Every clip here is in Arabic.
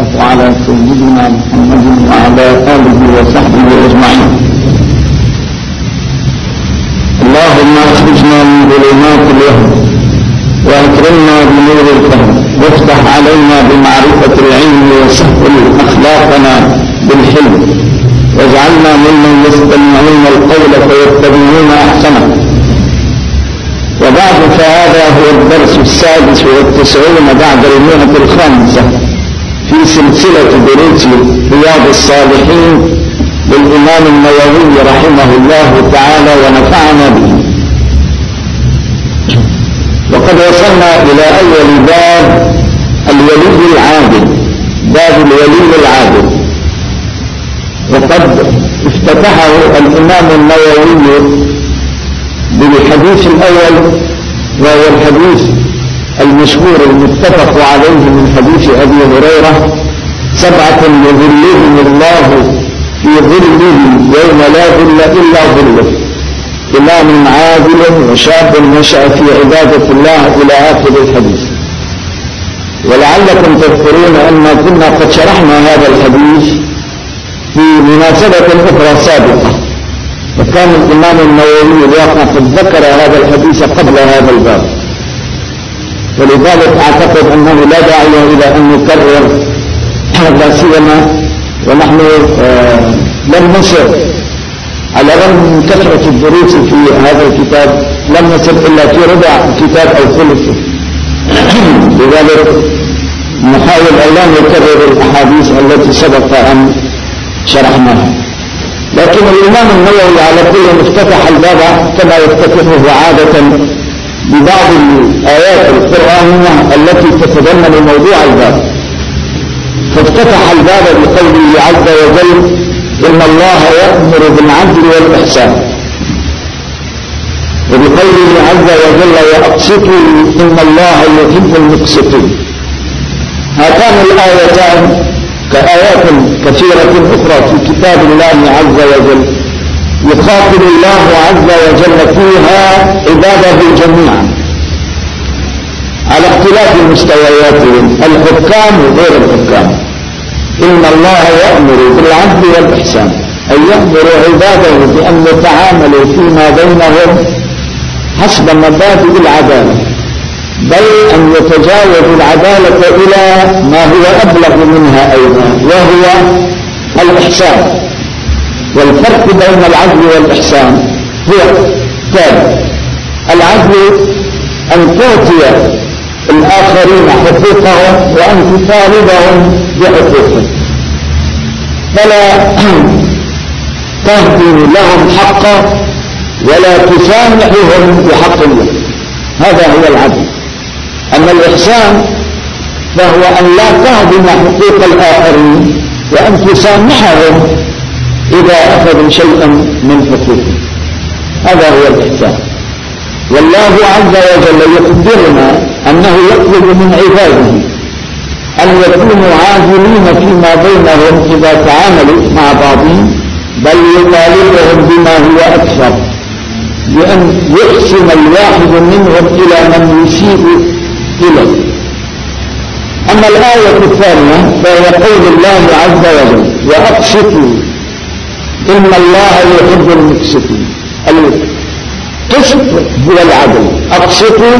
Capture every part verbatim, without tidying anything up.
على سيدنا محمد وعلى آله وصحبه أجمعين. اللهم اخرجنا من ظلمات الوهم وأكرمنا بنور الفهم وافتح علينا بمعرفة العلم وسهل أخلاقنا بالحلم واجعلنا ممن يستمعون القول فيتبعون أحسنه. وبعد فهذا هو الدرس السادس والتسعون بعد المئة الخامسة في سلسلة دروس رياض الصالحين للإمام النووي رحمه الله تعالى ونفعنا به. وقد وصلنا إلى أول باب الولي العادل، باب الولي العادل، وقد افتتحه الإمام النووي بالحديث الأول وهو الحديث المشهور المتفق عليه من حديث أبي هريرة: سبعة يظلهم الله في ظله يوم لا ظل إلا ظله، إمام عادل وشاب نشأ في عبادة الله إلى آخر الحديث. ولعلكم تذكرون أن كنا قد شرحنا هذا الحديث في مناسبة أخرى سابقة، وكان الإمام النووي الواقع قد ذكر هذا الحديث قبل هذا الباب، ولذلك أعتقد أنه لا داعي إلى أن نكرر لا سيما ونحن آه لم نسر على الرغم من كثرة الدروس في هذا الكتاب لم نسر إلا في ربع الكتاب أو ثلثه. لذلك نحاول أن لا نكرر الأحاديث التي سبق أن شرحناها. لكن الإمام النووي على كل افتتح الباب كما يفتتحه عادة ببعض الآيات القرآنية التي تتضمن موضوع الباب، فافتتح الباب بقوله عز وجل: إن الله يأمر بالعدل والإحسان، وبقوله عز وجل: وأقسطوا إن الله يحب المقسطين. هاتان الآيتان كآيات كثيرة أخرى في كتاب الله عز وجل يخاطب الله عز وجل فيها عباده جميعا على اختلاف مستوياتهم، الحكام وغير الحكام. إن الله يأمر بالعدل والإحسان، أي يأمر عباده بأن يتعاملوا فيما بينهم حسب مبادئ العدالة، بل أن يتجاوزوا العدالة إلى ما هو أبلغ منها أيضا وهو الإحسان. والفرق بين العدل والإحسان هو تالي: العدل أن تعطي الآخرين حقوقهم وأن تطالبهم بحقوقهم، فلا تهدم لهم حقا ولا تسامحهم بحق الله، هذا هو العدل. أما الإحسان فهو أن لا تهدم حقوق الآخرين وأن تسامحهم إذا أخذوا شيئا من حقوقهم، هذا هو الإحسان. والله عز وجل يخبرنا أنه يطلب من عباده أن يكونوا عادلين فيما بينهم إذا تعاملوا مع بعضهم، بل يطالبهم بما هو أكثر، بأن يحسن الواحد منهم إلى من يسيء إليه. أما الآية الثانية فهي قول الله عز وجل: وأقسطوا إن الله يحب المقسطين. القسط هو العدل، أقسطوا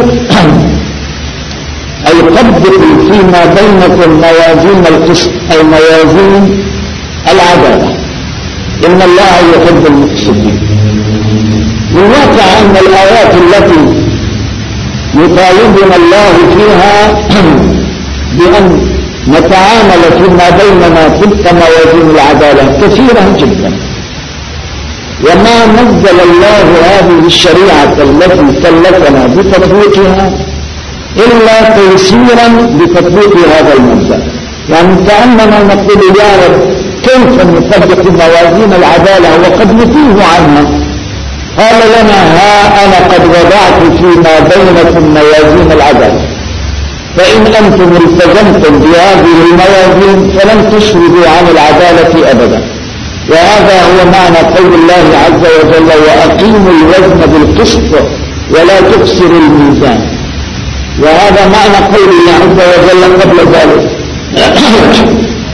أي طبقوا فيما بينكم موازين القسط أي موازين العدالة. إن الله يحب المقسطين. الواقع أن الآيات التي يطالبنا الله فيها بأن نتعامل فيما بيننا تلك موازين العدالة كثيرة جدا، وما نزل الله هذه الشريعة التي كلفنا بتطبيقها إلا تيسيرا لتطبيق هذا المبدأ. يعني كأننا نقول: يا رب كيف نطبق موازين العدالة وقد نتيه عنها؟ قال لنا: ها أنا قد وضعت فيما بينكم موازين العدالة، فإن أنتم التزمتم بهذه الموازين فلن تشردوا عن العدالة أبدا. وهذا هو معنى قول الله عز وجل: وأقيموا الوزن بالقسط ولا تخسروا الميزان. وهذا معنى قوله عز وجل قبل ذلك: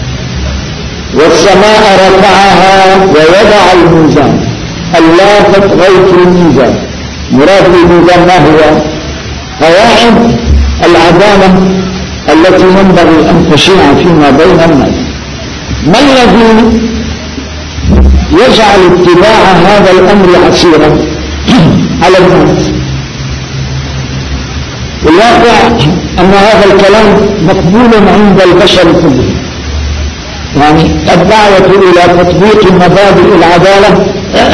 والسماء رفعها ووضع الميزان. ألا تطغوا في الميزان. مراد الميزان ما هو؟ قواعد العدالة التي ينبغي أن تشيع فيما بين الناس. ما الذي يجعل اتباع هذا الأمر عسيرا على الناس؟ الواقع أن هذا الكلام مقبول عند البشر كلهم، يعني الدعوة إلى تطبيق مبادئ العدالة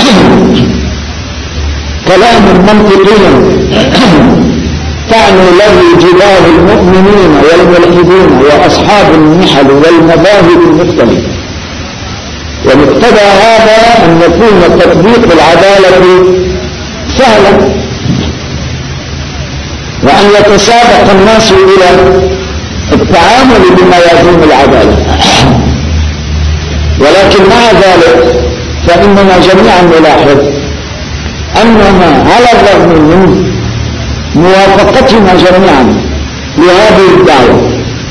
كلام منطقي تعني له جبال المؤمنين والملحدين وأصحاب المحل والمذاهب المختلفة. ومقتضى هذا أن يكون تطبيق العدالة سهلا، وأن يتسابق الناس إلى التعامل بموازين العدالة. ولكن مع ذلك فإننا جميعا نلاحظ أننا على الرغم من موافقتنا جميعا لهذه الدعوة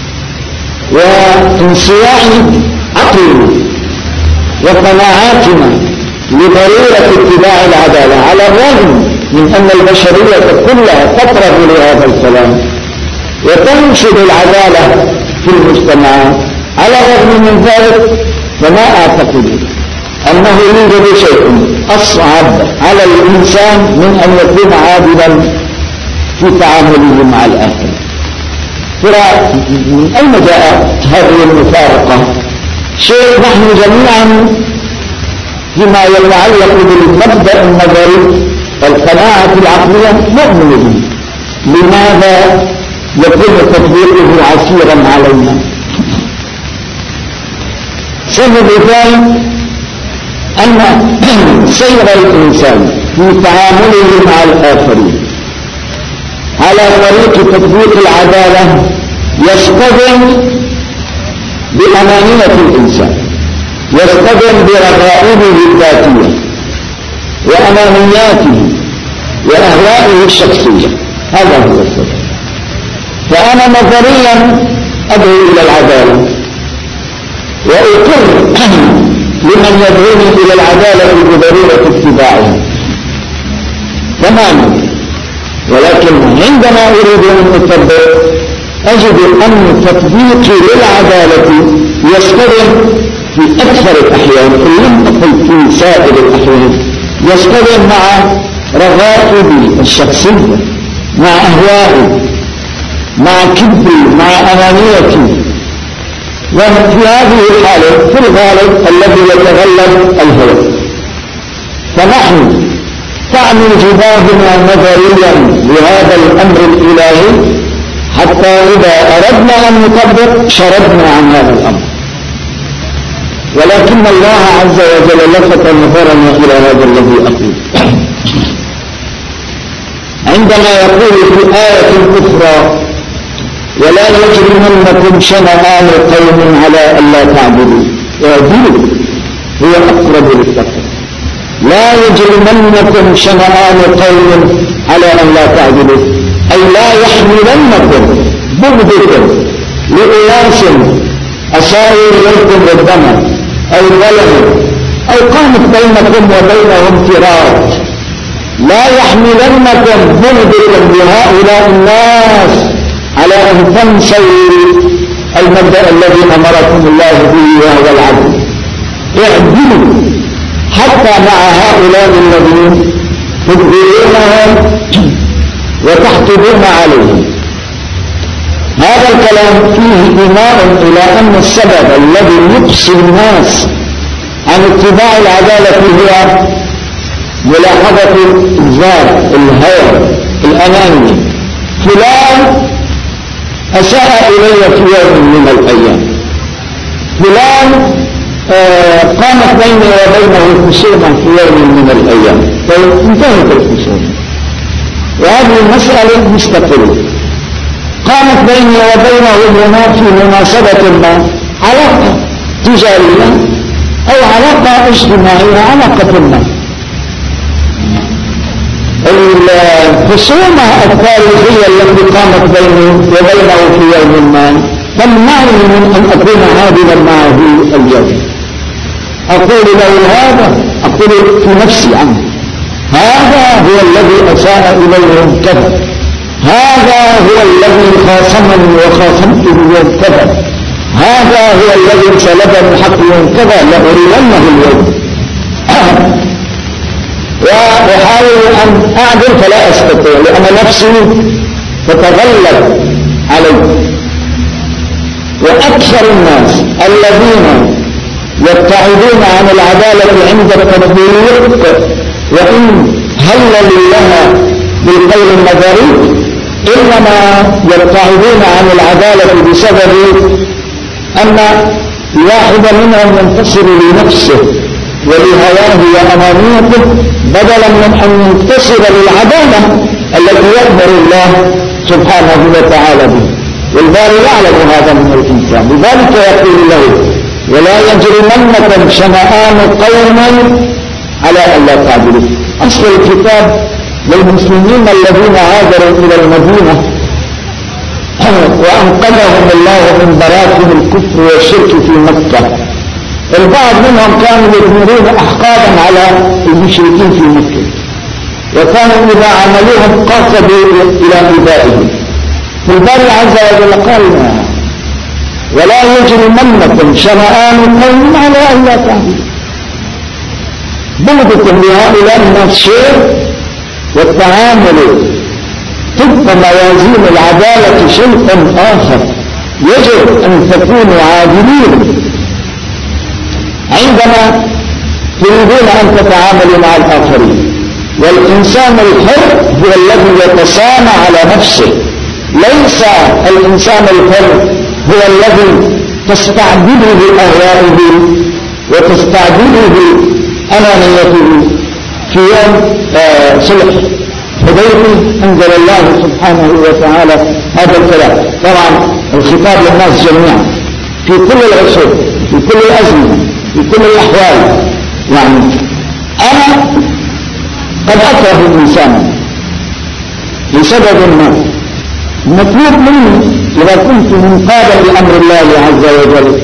وانصياع عقلنا وقناعاتنا لضرورة اتباع العدالة، على الرغم من أن البشرية كلها تطرب لهذا الكلام وتنشد العدالة في المجتمعات، على الرغم من ذلك فما أعتقد أنه يوجد شيء أصعب على الإنسان من أن يكون عادلا في تعامله مع الآخر. ترى من أين جاءت هذه المفارقة؟ شيء نحن جميعا فيما يتعلق بالمبدأ النظري والقناعة العقلية نؤمن به، لماذا يكون تطبيقه عسيرا علينا؟ سبب ذلك أن سير الإنسان في تعامله مع الآخرين على طريق تطبيق العدالة يصطدم بأنانية الإنسان، يصطدم برغائبه الذاتية وأنانياته وأهوائه الشخصية. هذا هو السبب. فأنا نظريا أدعو إلى العدالة وأقر لمن يدعوني إلى العدالة بضرورة اتباعها تماما، ولكن عندما أريد أن أطبق أجد أن تطبيقي للعدالة يصطدم في أكثر الأحيان، إن لم أقل في سائر الأحيان، يصطدم مع رغائبي الشخصية، مع أهوائي، مع كبري، مع أنانيتي. وفي هذه الحالة في الغالب الذي يتغلب الهوى. فنحن تعمل جباهنا نظريا لهذا الأمر الإلهي حتى إذا أردنا أن نطبق شردنا عن هذا الأمر. ولكن الله عز وجل لفت نظرنا إلى هذا الذي أقول عندما يقول في آية أخرى: ولا يجرمنكم شنآن قوم على ألا تعبدوا اعدلوا هو أقرب للتقوى. لا يجرمنكم شنآن قوم على أن لا تعبدوا، أي لا يحملنكم بغضكم لأناس أساءوا إليكم ربما أو ظلموا أو قامت بينكم وبينهم فراق. لا يحملنكم بغضكم لهؤلاء الناس على أن تنسوا المبدأ الذي أمركم الله به وهو العدل. اعدلوا حتى مع هؤلاء الذين تبغضونهم وتحقدون عليهم. هذا الكلام فيه إيماء إلى أن السبب الذي يقصي الناس عن اتباع العدالة هو ملاحظة الذات، الهوى، الأنانية. فلان أساء إلي في يوم من الأيام، فلان آه قامت بيني وبينه خصومة في يوم من الأيام، فانتهت الخصومة وهذه المسألة مستقلة. قامت بيني وبينه هنا في مناسبة ما، علاقة تجارية أو علاقة اجتماعية، علاقة ما. الخصومة التاريخية التي قامت بيني وبينه في يوم ما تمنعني من أن أكون عادلا معه اليوم، أقول له هذا، أقول في نفسي عنه هذا هو الذي أساء إليه يوم كذا، هذا هو الذي خاصمني وخاصمته يوم كذا، هذا هو الذي سلبني الحق يوم كذا، لأرينه اليوم. وأحاول أن أعدل فلا أستطيع، لأن نفسي تتغلب علي. وأكثر الناس الذين يبتعدون عن العدالة عند التطبيق وإن هللوا لها بالقول النظري إنما يبتعدون عن العدالة بسبب أن الواحد منهم ينتصر لنفسه ولهواه وأمانيته بدلا من أن ينتصر للعدالة التي يأمر الله سبحانه وتعالى به. والباري يعلم هذا من الإنسان، لذلك يقول له ولا يجرمنكم شنآن قوم على أن لا تعدلوا. أصل الكتاب للمسلمين الذين هاجروا إلى المدينة وأنقذهم الله من براكم الكفر والشرك في مكة. البعض منهم كانوا يثمرون أحقابا على المشركين في مكة، وكانوا إذا عملوهم قاصدوا إلى إيذائهم. الباري عز وجل قال ولا يجرمنكم شنآن قوم على أن لا تعدلوا. بغضكم لهؤلاء الناس شيء والتعامل طبق موازين العدالة شيء آخر. يجب أن تكونوا عادلين عندما تريدون أن تتعاملوا مع الآخرين. والإنسان الحر هو الذي يتصانع على نفسه، ليس الإنسان الحر هو الذي تستعبده أهوائه وتستعبده أنانيته. في يوم آه صلح حديبية أنزل الله سبحانه وتعالى هذا الكلام. طبعا الخطاب للناس جميعا في كل العصور، في كل الأزمنة، في كل الأحوال. يعني أنا قد أكره الإنسان لسبب ما، مطلوب مني إذا كنت منقادا لأمر الله عز وجل،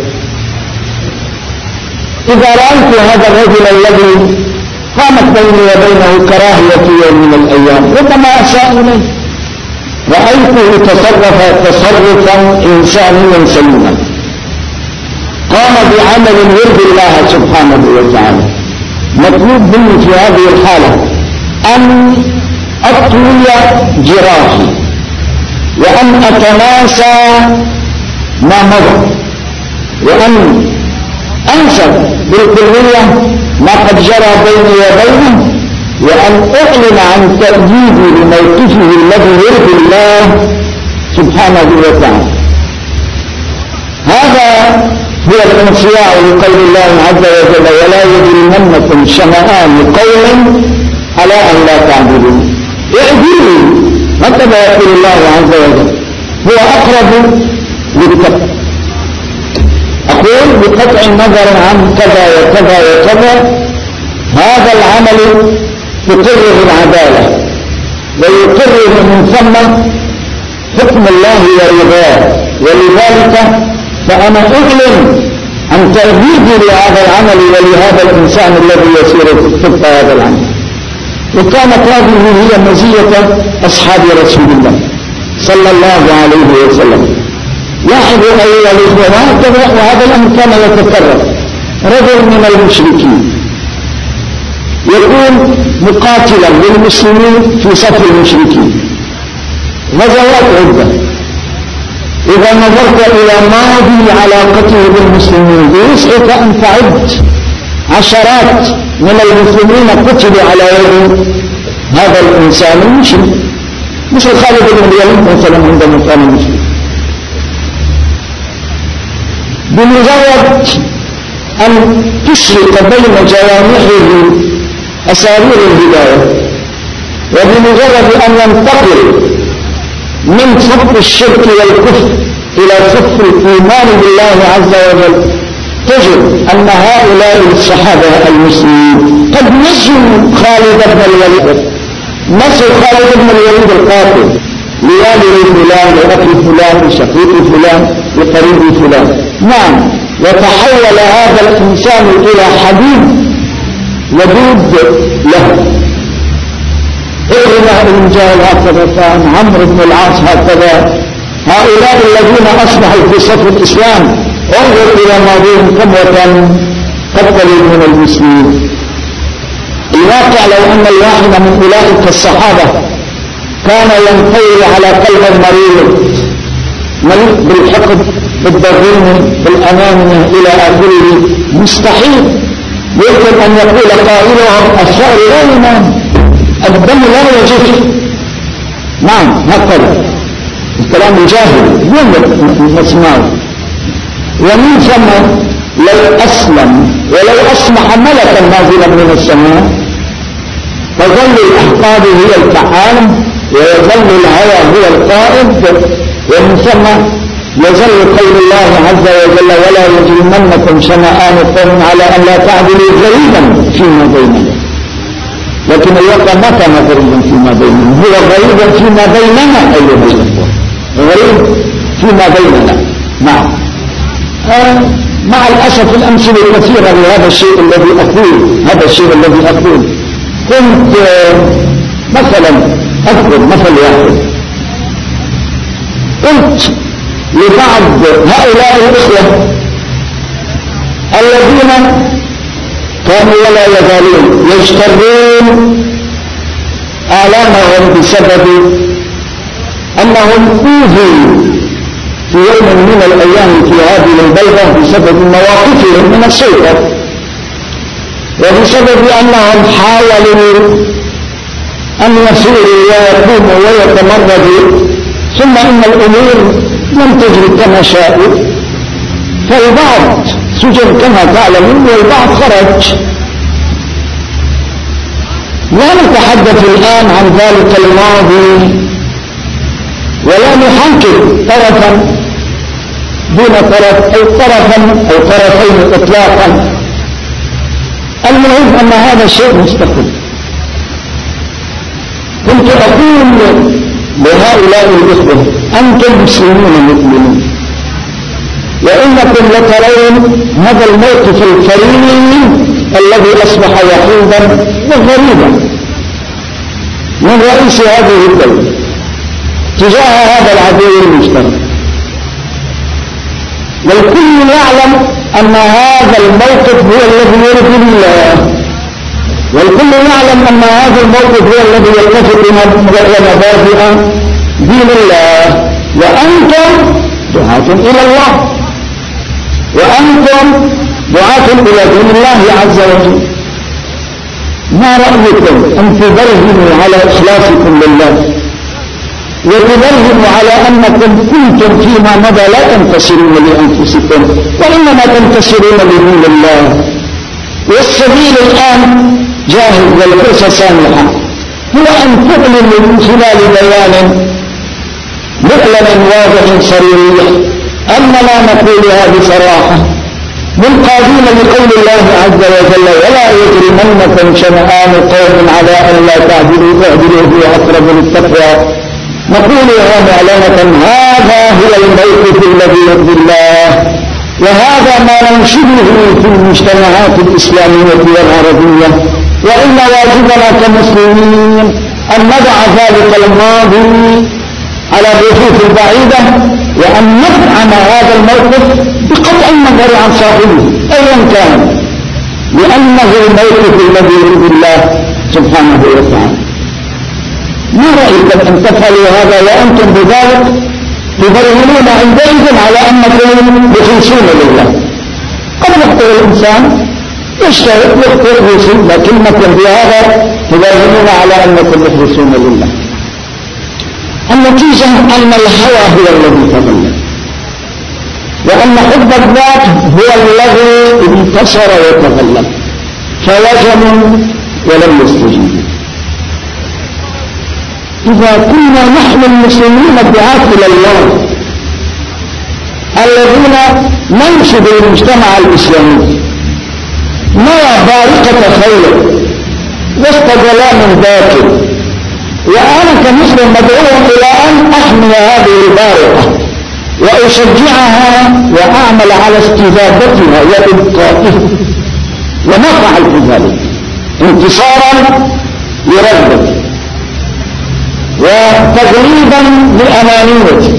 إذا رأيت هذا الرجل الذي قامت بيني وبينه كراهية يوم من الأيام ربما أساء إليه، رأيته تصرف تصرفا إنسانيا سليما، قام بعمل يرضي الله سبحانه وتعالى، مطلوب مني في هذه الحالة أن أطوي جراحي وأن أتناسى ما مضى وأن أنسى بالكلية ما قد جرى بيني وبينه، وأن أعلن عن تأييدي لموقفه الذي يرضي الله سبحانه وتعالى. هذا هو الانصياع لقول الله عز وجل ولا يجرمنكم شنآن قوم على أن لا تعدلوا. اعدلوا، هكذا يقول الله عز وجل، هو أقرب للتقوى. أقول بقطع النظر عن كذا وكذا وكذا، هذا العمل يقرر العدالة ويقرر من ثم حكم الله ورضاه، ولذلك فأنا أعلن عن تأييدي لهذا العمل ولهذا الإنسان الذي يسير طبق هذا العمل. وكانت هذه هي مزية أصحاب رسول الله صلى الله عليه وسلم. لاحظوا أيها الإخوة، وهذا الأمر كان يتكرر. رجل من المشركين يكون مقاتلا للمسلمين في صف المشركين، غزوات عدة. إذا نظرت إلى ماضي علاقته بالمسلمين بيسعك أن تعد عشرات من المسلمين قتلوا على يد هذا الإنسان المشرك، مثل خالد بن الوليد مثلا عندما كان مسلم. بمجرد أن تشرق بين جوانحه أسارير الهداية، وبمجرد أن ينتقل من صف الشرك والكفر إلى صف الإيمان بالله عز وجل، تجد أن هؤلاء الصحابة المسلمين قد نسوا خالد بن الوليد، نسوا خالد بن الوليد القاتل لوالد فلان وأخي فلان وشقيق فلان وقريب فلان. نعم، وتحول هذا الإنسان إلى حبيب ودود له. إكرمة بن جهل هكذا كان، عمرو بن العاص هكذا، هؤلاء الذين أصبحوا في صف الإسلام انظر إلى ماضيهم كم وكان قتلوا من المسلمين. الواقع لو أن الواحد من أولئك الصحابة كان ينطوي على قلب مريض مليء بالحقد بالضغين بالأنانية إلى آخره، مستحيل يمكن أن يقول قائلهم الثأر لا ينام، الدم لا يجف. نعم هكذا الكلام الجاهل يوم نسمعه. ومن ثم لو أسلم ولو أصبح ملكا نازلا من السماء فظل الأحقاد هي الفعال ويظل الهوى هو القائد، ومن ثم يظل قول الله عز وجل ولا يجرمنكم شنآن قوم على أن لا تعدلوا غريبا فيما بيننا. لكن الواقع ما كان غريبا فيما بيننا، هو غريبا فيما بيننا أيها الأخوة، غريب فيما بيننا. نعم آه مع الأسف الأمثلة كثيرة لهذا الشيء الذي أقول هذا الشيء الذي أقول كنت آه مثلا أذكر مثل واحد، قلت لبعض هؤلاء الإخوة الذين كانوا ولا يزالون يجترون آلامهم بسبب أنهم أوذوا في يوم من الأيام في هذه البلدة بسبب مواقفهم من السلطة، وبسبب أنهم حاولوا أن يسيروا ويقوموا ويتمردوا، ثم إن الأمور لم تجري كما شاءوا، فالبعض سجن كما تعلمون والبعض خرج. لا نتحدث الآن عن ذلك الماضي ولا نحنكر طرفا دون طرف أو طرفا أو طرفين إطلاقا. المهم أن هذا الشيء مستقل. كنت أقول لهؤلاء الإخوة أنتم مسلمون مؤمنون، وإنكم لترون هذا الموقف الكريم الذي أصبح وحيدا وغريبا من رئيس هذه الدولة تجاه هذا العدو المشترك، والكل يعلم أن هذا الموقف هو الذي يرضي الله، والكل يعلم أن هذا الموقف هو الذي يتفق مبادئ دين الله، وأنتم دعاة إلى الله، وأنتم دعاة إلى دين الله عز وجل. ما رأيكم أن تبرهنوا على إخلاصكم لله وتبرهنوا على أنكم كنتم فيما مضى لا تنتصرون لأنفسكم وإنما تنتصرون لدين الله، والسبيل الآن جاهز والفرصة سامحة، هو أن تعلنوا من خلال بيان مؤلم واضح صريح أننا نقولها بصراحة منقادين لقول الله عز وجل ولا يجرمنكم شنآن قوم على أن لا تعدلوا اعدلوا هو أقرب للتقوى، نقولها معلنة هذا هو الموقف الذي يرضي الله، وهذا ما ننشده في المجتمعات الإسلامية والعربية، وإن واجبنا كمسلمين أن نضع ذلك الماضي على الرفوف البعيدة وأن نفهم هذا الموقف بقطع النظر عن صاحبه أيا كان، لأنه الموقف الذي يرضي الله سبحانه وتعالى. ما رأيكم أن تفعلوا هذا وأنتم بذلك تبرهنون عندئذ على أنكم مخلصون لله؟ قد يخطئ الإنسان يشترك يخطئ الرسول، لكنكم بهذا تبرهنون على أنكم مخلصون لله. النتيجة أن الهوى هو الذي تغلب، وأن حب الذات هو الذي انتصر وتغلب، فوجموا ولم يستجيبوا. إذا كنا نحن المسلمين الدعاة إلى الله الذين ننشد المجتمع الإسلامي نرى بارقة خير وسط ظلام باكر، وأنا كمسلم مدعو إلى أن أحمي هذه البارقة وأشجعها وأعمل على استجابتها وإبقائها، وما فعلت ذلك انتصارا لرغبتي وتغليبا لأنانيتي.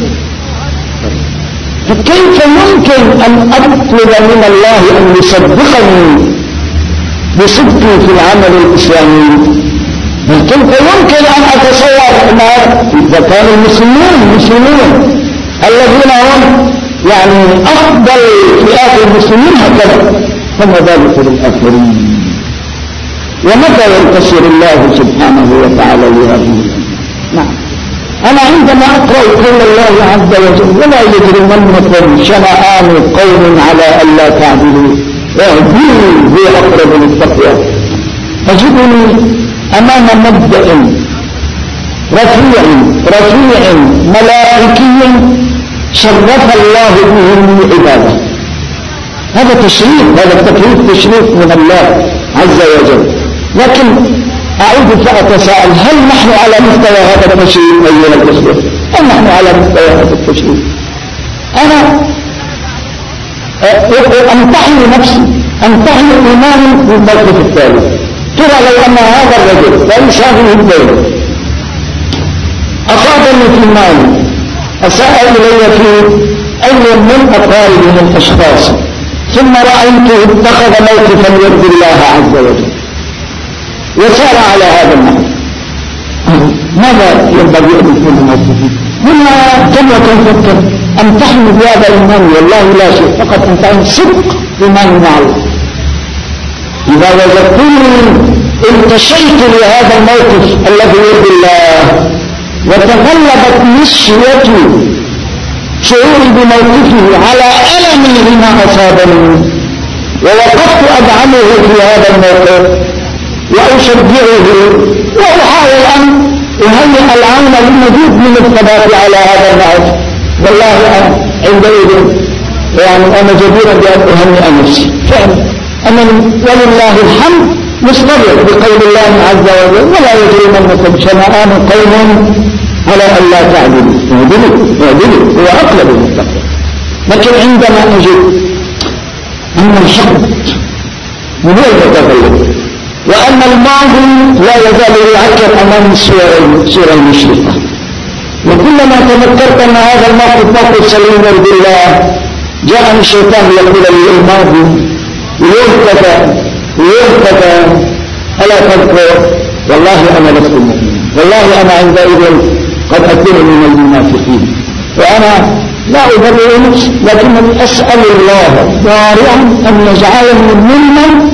فكيف يمكن أن أطلب من الله أن يصدقني بصدقي في العمل الإسلامي؟ بل كيف يمكن أن أتصور أن إذا كان المسلمون المسلمون الذين هم يعني أفضل فئات المسلمين هكذا، فما ذلك للآخرين؟ ومتى ينتصر الله سبحانه وتعالى لهذه؟ نعم. أنا عندما أقرأ قول الله عز وجل ولا يجرمنكم شنآن قوم على ألا تعدلوا اعدلوا هو أقرب للتقوى، أجدني أمام مبدأ رفيع رفيع ملائكي شرف الله به العبادة. هذا تشريف، هذا التكليف تشريف من الله عز وجل. لكن أعود فأتساءل، هل نحن على مستوى هذا التشريف أيها الأخوة؟ هل نحن على مستوى هذا التشريف؟ أنا أمتحن نفسي، أمتحن إيماني بالموقف التالي. ترى لو أن هذا الرجل ليس هذه الدولة أصابني في مالي، أساء إلي في أي من أقارب من الأشخاص، ثم رأيته اتخذ موقفا يرضي الله عز وجل وسار على هذا النحو، ماذا ينبغي أن يكون موقفي؟ هنا كم وكم فكر أمتحن بهذا الإيمان، والله لا شيء، فقط أمتحن صدق إيماني مع الله. إذا وجدتني انتشيت لهذا الموقف الذي يرضي الله وتغلبت نسيتي شعوري بموقفه على ألمي لما أصابني، ووقفت أدعمه في هذا الموقف وأشجعه وأحاول أن أهيئ العون للمزيد من الثبات على هذا الموقف، والله أنا عندئذ يعني أنا جدير بأن أهنئ نفسي فعلا. أنا ولله الحمد مستمر بقول الله عز وجل ولا يجرمنكم شنآن قوم على أن لا تعدلوا اعدلوا اعدلوا هو أقرب للتقوى. لكن عندما أجد أن الحق هو المتغير وأن الماضي لا يزال يعكر أمام الصورة المشرقة، وكلما تذكرت أن هذا الموقف موقف سليم يرضي الله جاءني الشيطان يقول لي الماضي يرتدى يرتدى ألا تذكر؟ والله أنا لست مؤمن، والله أنا عندئذ قد أكون من المنافقين، وأنا لا أبرئ نفسي، لكنني أسأل الله ضارعا أن يجعلني ممن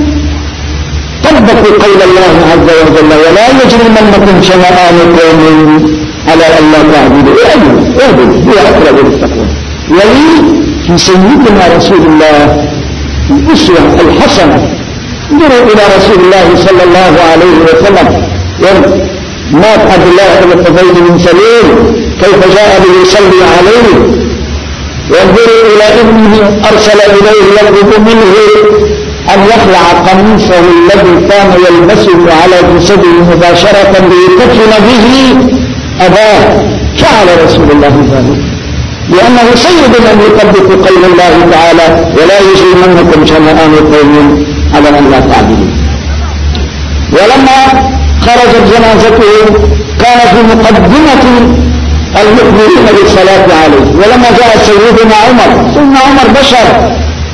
طبقوا قول الله عز وجل ولا يجرمنكم شنآن قوم على أن لا تعدلوا اعدلوا اعدلوا هو أقرب للتقوى. ولي في سيدنا رسول الله الأسوة الحسنة. انظروا إلى رسول الله صلى الله عليه وسلم يوم مات عبد الله بن حذيفة بن سليم كيف جاء به يصلي عليه، وانظروا إلى ابنه أرسل إليه يطلب منه أن يخلع قميصه الذي كان يلبسه على جسده مباشرة ليكفن به أباه، فعل رسول الله ذلك لأنه سيد من يطبق قول الله تعالى ولا يجرمنكم شنآن قوم على أن لا تعدلوا. ولما خرجت جنازته كان في مقدمة المؤمنين بالصلاة عليه، ولما جاء سيدنا عمر، سيدنا عمر بشر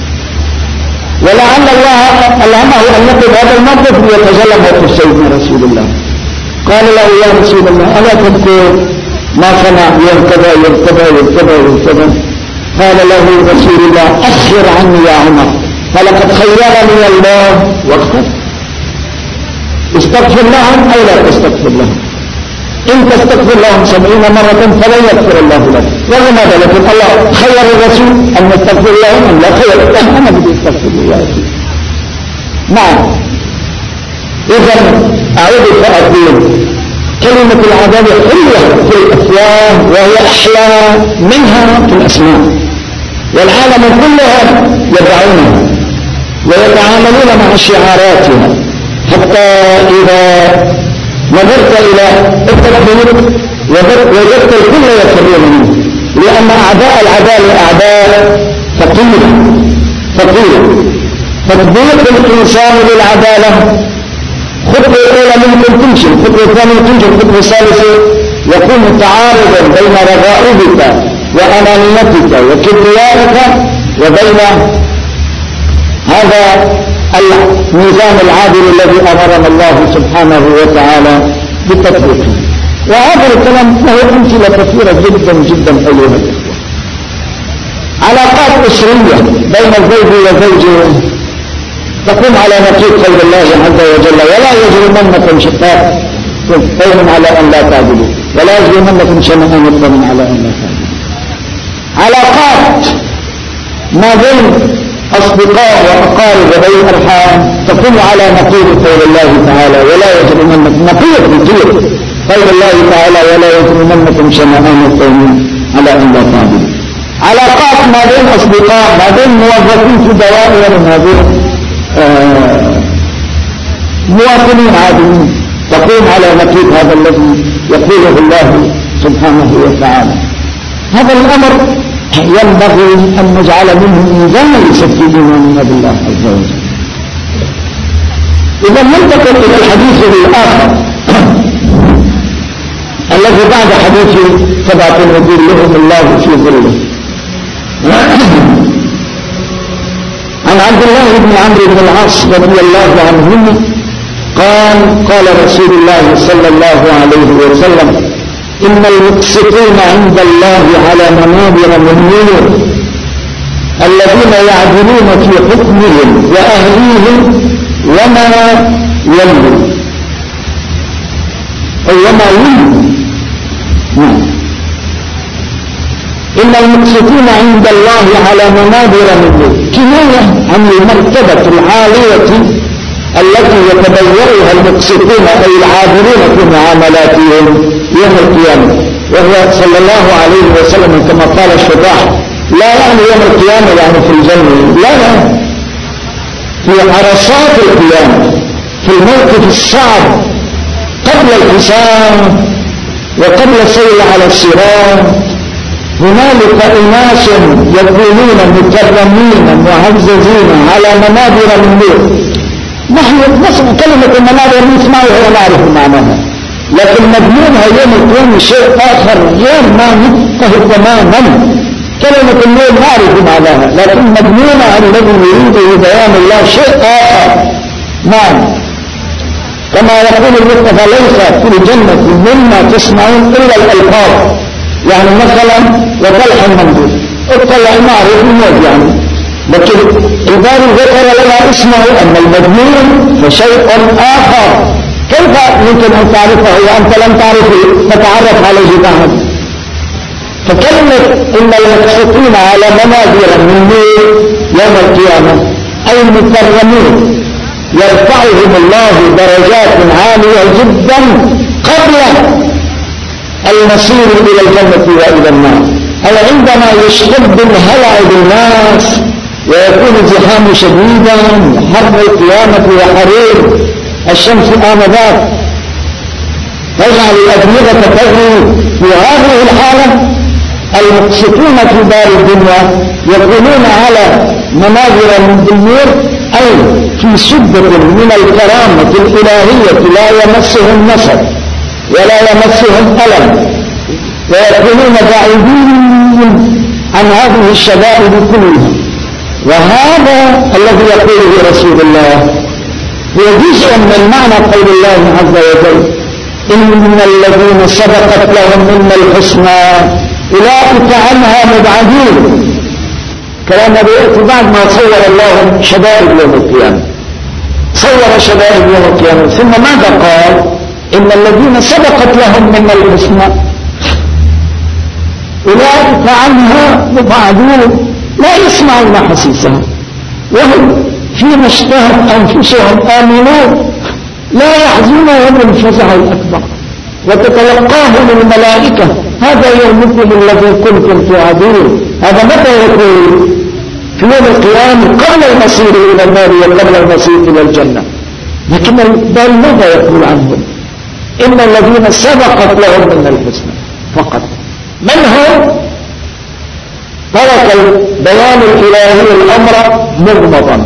ولعل الله ألهمه أن يقف هذا الموقف ليتجلى موقف سيدنا رسول الله، قال له يا رسول الله ألا تذكر ما صنع يوم كذا يوم كذا يوم كذا يوم كذا؟ قال له رسول الله أخر عني يا عمر فلقد خيرني الله واختر، استغفر لهم أو لا تستغفر لهم، إن تستغفر لهم سبعين مرة فلن يغفر الله لك، ولماذا؟ لكن الله خير الرسول أن يستغفر لهم أم لا خير؟ لا أنا بدي استغفر لي يا رسول. نعم. إذا أعود فأقول كلمة العذاب حلوة في الأفواه وهي أحلى منها في الأسماء، والعالم كلها يدعونها ويتعاملون مع شعاراتها، حتى إذا نظرت إلى التكبير وجدت الكل يفرون منه، لأن أعداء العدالة أعداء ثقيلة ثقيلة. تطبيق الإنسان للعدالة خطوة أولى ممكن تمشي، خطوة ثانية تمشي، خطوة ثالثة يكون تعارضا بين رغائبك وأنانيتك وكبريائك وبين هذا النظام العادل الذي أمرنا الله سبحانه وتعالى بتطبيقه. وهذا الكلام له أمثلة كثيرة جدا جدا أيها الأخوة. علاقات أسرية بين الزوج وزوجه تقوم على نقيض قول الله عز وجل: ولا يجرمنكم شقاق قوم على أن لا تعدلوا ولا يجرمنكم شنآن قوم على أن لا تعدلوا. علاقات ما بين أصدقاء وأقارب وبين أرحام تقوم على نقيض قول الله تعالى: ولا يجرمنكم، نقيض نقيض قول الله تعالى: ولا يجرمنكم شنآن قوم على أن لا تعدلوا. علاقات ما بين أصدقاء، ما بين موظفين في دوائر، ما بين آه مواطنين عاديين تقوم على نقيض هذا الذي يقوله الله سبحانه وتعالى. هذا الأمر ينبغي أن نجعل منه ميزانا يسددنا من الله عز وجل. إذا ننتقل إلى الحديث الآخر الذي بعد حديث سبعة يظلهم الله في ظله. عن عبد الله بن عمرو بن العاص رضي الله عنهما قال: قال رسول الله صلى الله عليه وسلم: إن المقسطين عند الله على منابر من نور الذين يعدلون في حكمهم وأهليهم وما يملوا أو وما يملوا. إن المقسطين عند الله على منابر من نور، كناية عن المرتبة العالية التي يتبوأها المقسطون أي العادلون في معاملاتهم يوم القيامة. وهو صلى الله عليه وسلم كما قال الشباح: لا يعني يوم القيامة يعني في الجنة، لا لا، في عرصات القيامة، في الموقف الصعب قبل الحساب وقبل السير على الصراط. هنالك أناس يكونون مكرمين معززين على منابر من نور. نحن نسمع كلمة المنابر نسمعها ونعرف معناها، لكن مضمونها يوم القيامة شيء آخر يوم ما نفقه تماما. كلمة النور نعرف معناها، لكن مضمونها الذي يريده بيان الله شيء آخر. نعم، كما يقول المصطفى: ليس في الجنة مما تسمعون إلا الألفاظ. يعني مثلا وطلح المنظور، اطلع معروف الموت يعني، لكن الباري ذكر لنا اسمه أن المضمون فشيء آخر. كيف يمكن أن تعرفه وأنت لم تعرفه فتعرف عليه بعد؟ فكلمة إن المقسطين على منابر من نور يوم القيامة أي مكرمين يرفعهم الله درجات عالية جدا قبل المصير إلى الجنة وإلى النار. أي عندما يشتد الهلع بالناس ويكون الزحام شديدا حر القيامة وحرير الشمس آنذاك تجعل الأدمغة تغلي. في هذه الحالة المقسطون في دار الدنيا يكونون على منابر من النور، أي في شدة من الكرامة الإلهية لا يمسهم نصب ولا يمسهم ألم، ويكونون بعيدين عن هذه الشدائد كلها. وهذا الذي يقوله رسول الله هو جزء من معنى قول الله عز وجل: إن الذين سبقت لهم منا الحسنى أولئك عنها مبعدون. كلام بيأتي بعد ما صور الله شدائد يوم القيامة، صور شدائد يوم القيامة، ثم ماذا قال؟ إن الذين سبقت لهم منا الحسنى أولئك عنها مبعدون، لا يسمعون حسيسها وهم فيما اشتهت أنفسهم آمنون، لا يحزنهم الفزع الأكبر، وتتلقاهم الملائكة: هذا يومكم الذي كنتم توعدون. هذا متى يكون؟ في يوم القيامة قبل المصير إلى النار وقبل المصير إلى الجنة. لكن البال ماذا يقول عنهم؟ إن الذين سبقت لهم من الحسنى فقط. من هم؟ ترك البيان الإلهي الأمر مغمضا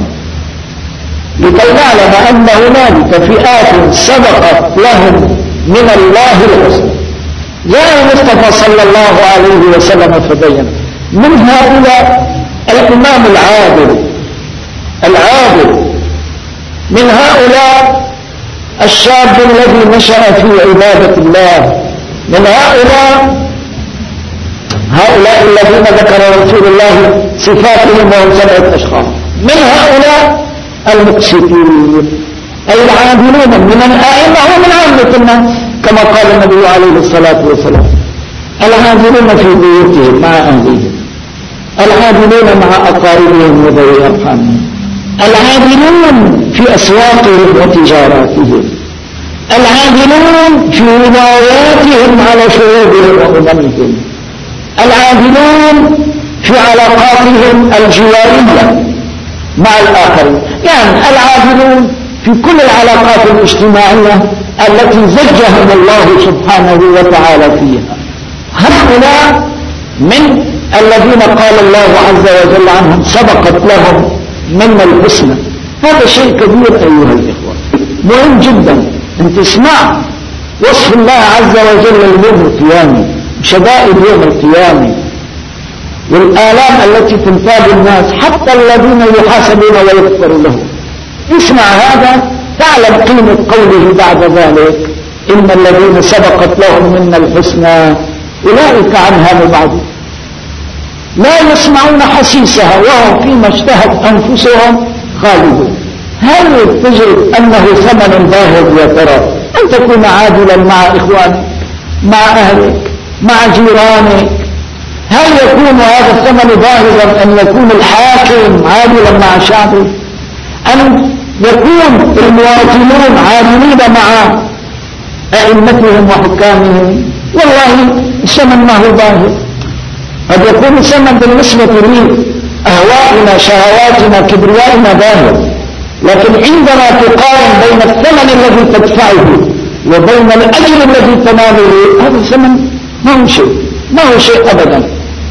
لكي نعلم أن هنالك فئات سبقت لهم من الله الحسنى. جاء المصطفى صلى الله عليه وسلم فبين من هؤلاء الإمام العادل العادل، من هؤلاء الشاب الذي نشأ في عبادة الله، من هؤلاء هؤلاء الذين ذكر رسول الله صفاتهم وهم سبعة أشخاص، من هؤلاء المقسطين أي العادلون من الآئمة ومن عامة الناس كما قال النبي عليه الصلاة والسلام: العادلون في بيوتهم مع أهلهم، العادلون مع أقاربهم وذوي أرحامهم، العادلون في أسواقهم وتجاراتهم، العادلون في ولاياتهم على شعوبهم وأممهم، العادلون في علاقاتهم الجوارية مع الآخرين، يعني العادلون في كل العلاقات الاجتماعية التي زجهم الله سبحانه وتعالى فيها. هؤلاء من الذين قال الله عز وجل عنهم سبقت لهم منا الحسنى. هذا شيء كبير أيها الإخوة، مهم جدا أن تسمع وصف الله عز وجل يوم القيامة، شدائد يوم القيامة والآلام التي تنتاب الناس حتى الذين يحاسبون ويغفر لهم. اسمع هذا تعلم قيمة قوله بعد ذلك: إن الذين سبقت لهم منا الحسنى أولئك عنها مبعدون لا يسمعون حسيسها وهم فيما اشتهت أنفسهم خالدون. هل تجد أنه ثمن باهظ يا ترى أن تكون عادلا مع إخوانك، مع أهلك، مع جيرانك؟ هل يكون هذا الثمن باهظا أن يكون الحاكم عادلا مع شعبه، أن يكون المواطنون عادلين مع أئمتهم وحكامهم؟ والله الثمن ما هو باهظ. قد يكون الثمن بالنسبة لي أهوائنا شهواتنا كبريائنا باهظ، لكن عندما تقارن بين الثمن الذي تدفعه وبين الأجر الذي تناله هذا الثمن ما هو شيء، ما هو شيء أبدا.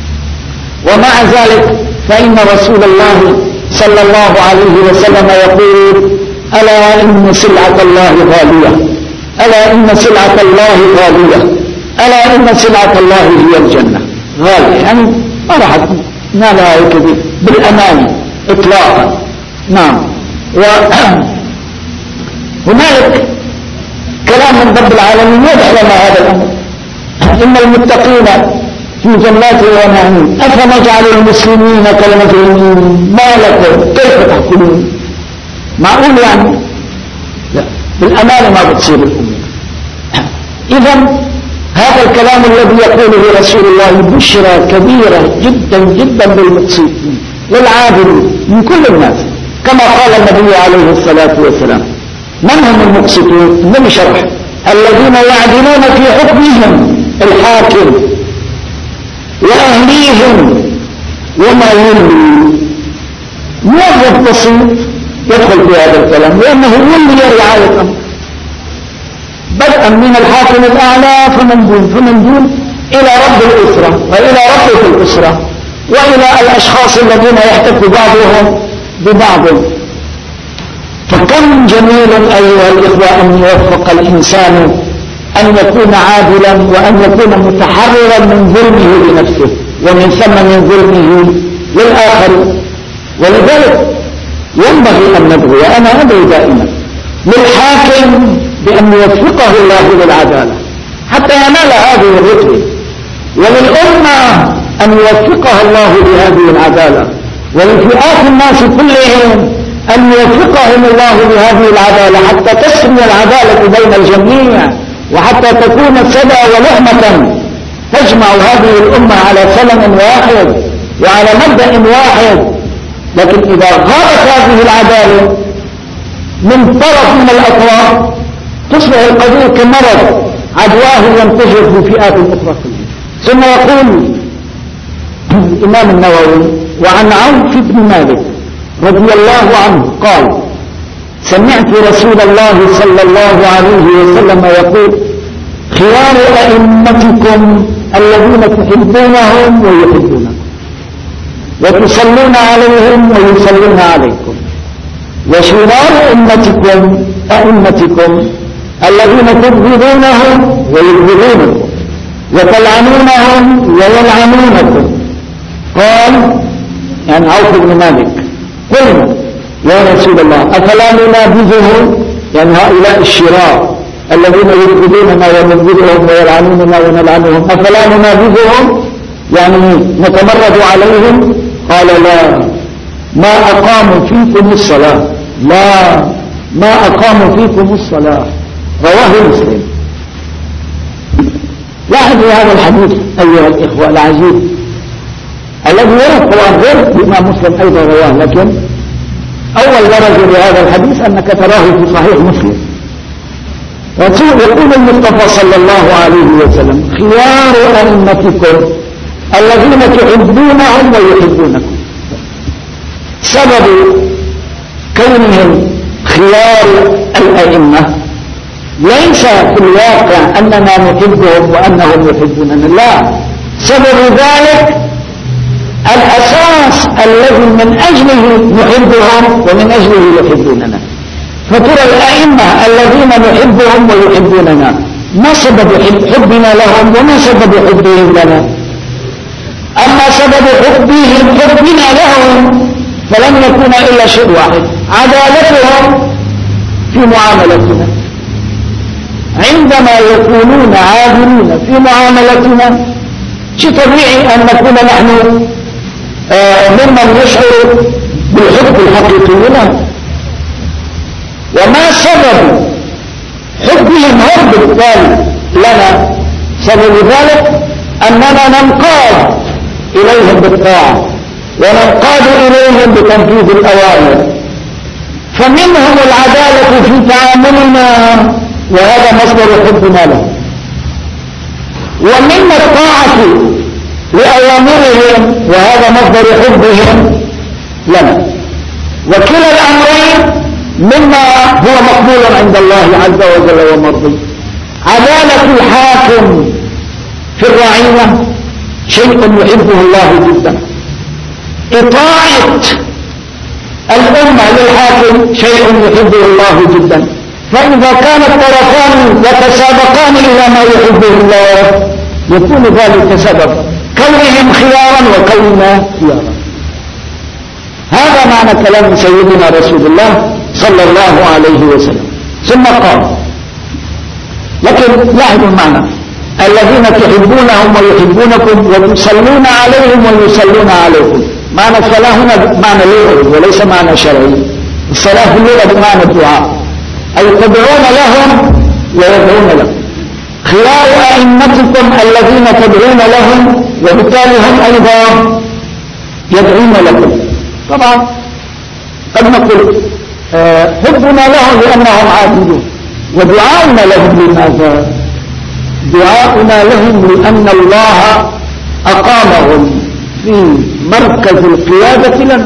ومع ذلك فإن رسول الله صلى الله عليه وسلم يقول: ألا إن سلعة الله غالية، ألا إن سلعة الله غالية، ألا إن سلعة الله هي الجنة. غالية يعني ما راح نالها هيك بالأمان إطلاقا. نعم. وهنالك كلام من رب العالمين يدعم هذا الأمر: إن المتقين في جنات ونعيم أفنجعل المسلمين كالمجرمين ما لكم كيف تحكمون. معقول يعني؟ لا، بالأمانة ما بتصير الأمور. إذن هذا الكلام الذي يقوله رسول الله بشرى كبيرة جدا جدا للمقسطين للعادلين من كل الناس، كما قال النبي عليه الصلاة والسلام: من هم المقسطون؟ النبي شرح: الذين يعدلون في حكمهم الحاكم وأهليهم وما يولي. موظف بسيط يدخل في هذا الكلام لأنه يولي رعاية أمر، بدءا من الحاكم الأعلى فمن دون فمن دون إلى رب الأسرة وإلى ربة الأسرة وإلى الأشخاص الذين يحتك بعضهم ببعض. فكم جميل أيها الإخوة أن يوفق الإنسان أن يكون عادلا وأن يكون متحررا من ظلمه لنفسه ومن ثم من ظلمه للآخر. ولذلك ينبغي أن ندعو، وأنا أدعو دائما للحاكم بأن يوفقه الله للعدالة حتى ينال هذه الرتبة، وللأمة أن يوفقها الله لهذه العدالة، ولفئات الناس كلهم أن يوفقهم الله لهذه العدالة حتى تسري العدالة بين الجميع، وحتى تكون سدى ولحمة تجمع هذه الأمة على سلم واحد وعلى مبدأ واحد. لكن إذا غابت هذه العدالة من طرف من الأطراف تصبح القضية كمرض عدواه ينتشر في فئات أخرى. ثم يقول الإمام النووي: وعن عوف بن مالك رضي الله عنه قال: سمعت رسول الله صلى الله عليه وسلم يقول: خيار أئمتكم الذين تحبونهم ويحبونكم. وتصلون عليهم ويصلون عليكم. وشرار أمتكم أئمتكم الذين تبغضونهم ويبغضونكم وتلعنونهم ويلعنونكم. قال يعني عوف بن مالك قلنا يا رسول الله أفلا ننابذه يعني هؤلاء الشرار الذين يبغضوننا ونبغضهم ويلعنوننا ونلعنهم أفلا ننابذهم يعني نتمرد عليهم؟ قال لا ما أقاموا فيكم الصلاة لا ما أقاموا فيكم الصلاة. رواه مسلم. لاحظوا هذا الحديث أيها الإخوة العزيز الذي يرد غير الإمام مسلم أيضا رواه، لكن أول درجة لهذا الحديث أنك تراه في صحيح مسلم. يقول المصطفى صلى الله عليه وسلم خيار أئمتكم الذين تحبونهم ويحبونكم. سبب كونهم خيار الأئمة ليس في الواقع أننا نحبهم وأنهم يحبوننا، لا، سبب ذلك الأساس الذي من أجله نحبهم ومن أجله يحبوننا. فترى الأئمة الذين نحبهم ويحبوننا ما سبب حبنا لهم وما سبب حبهم لنا؟ أما سبب حبهم حبنا لهم فلن يكون إلا شيء واحد، عدالتهم في معاملتنا. عندما يكونون عادلين في معاملتنا شيء طبيعي أن نكون نحن آه ممن يشعر بالحب الحقيقي له. وما سبب حبهم هم بالتالي لنا؟ سبب ذلك أننا ننقاد إليهم بالطاعة وننقاد إليهم بتنفيذ الأوامر، فمنهم العدالة في تعاملنا وهذا مصدر حبنا له، ومنا الطاعة لأوامرهم وهذا مصدر حبهم لنا. وكلا الأمرين مما هو مقبول عند الله عز وجل ومرضي. عدالة الحاكم في الرعية شيء يحبه الله جدا، إطاعة الأمة للحاكم شيء يحبه الله جدا. فإذا كان الطرفان يتسابقان إلى ما يحبه الله يكون ذلك سبب كونهم خيارا وكوننا خيارا. هذا معنى كلام سيدنا رسول الله صلى الله عليه وسلم. ثم قال لكن لاحظوا المعنى الذين تحبونهم ويحبونكم وتصلون عليهم ويصلون عليكم. معنى الصلاة هنا معنى لغوي وليس معنى شرعي. الصلاة في اللغة بمعنى الدعاء، أي تدعون لهم ويدعون لكم. خيار أئمتكم الذين تدعون لهم وبالتالي هم أيضا يدعون لكم. طبعا قد نقول آه حبنا لهم لأنهم عابدون، ودعاؤنا لهم لماذا؟ دعاؤنا لهم لأن الله أقامهم في مركز القيادة لنا،